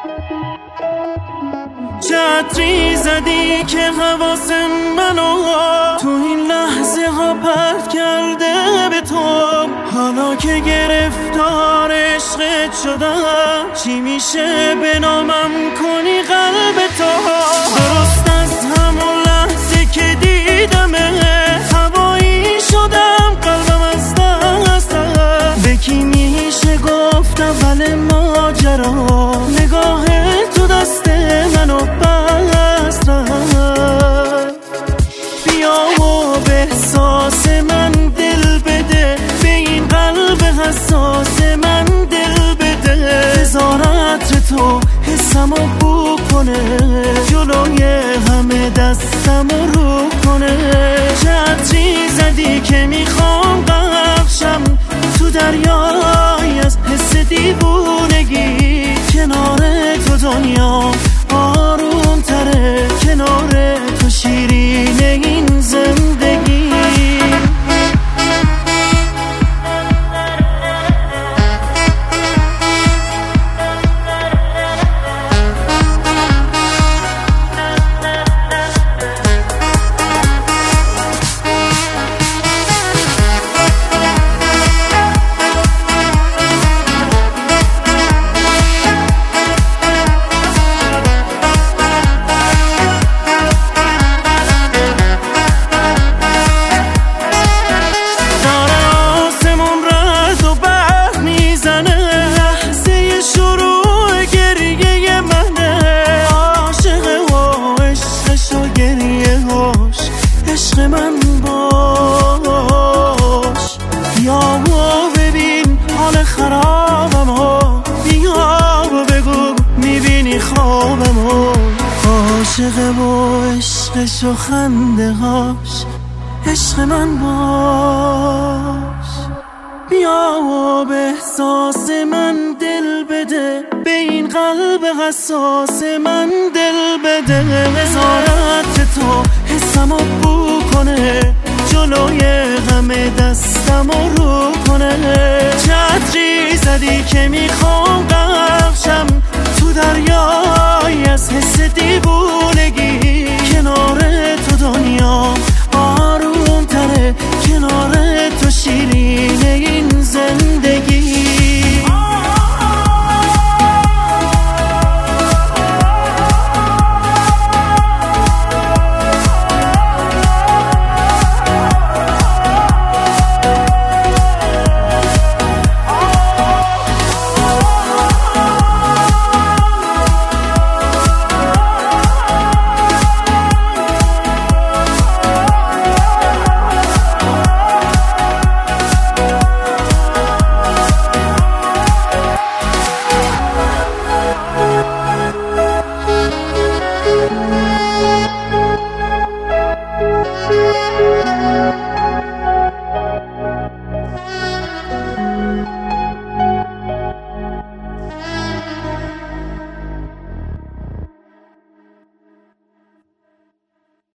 چتری زدی که حواس منو تو این لحظه ها پرت کرده به تو. حالا که گرفتار عشقت شدم، چی میشه به نامم کنی قلب تو؟ درست از همون لحظه که دیدمه هوایی شدم، قلبم از دست رفت. به کی میشه گفت اول ماجرا؟ نگاه تو دست منو بست رفت. بیا و به احساس من دل بده، به این قلب حساس من دل بده. نظارت تو حسمو بو کنه، جلوی همه دستمو رو کنه. چتری زدی که میخوام بخشم تو دریای از حس دیوونگی. کنار تو دنیا آروم تره، کنار تو شیرینه این زندگی. عشق من باش، بیا و ببین حال خرابم ها. بیا و بگو میبینی خوابم ها. عاشق و عشقش و خنده هاش، عشق من باش. بیا و به احساس من دل بده، به این قلب حساس من دل بده. نظارت تو حسمو بو کنه، جلوی همه دستمو رو کنه. چتری زدی که میخوام بخشم تو دریای از حس دیوون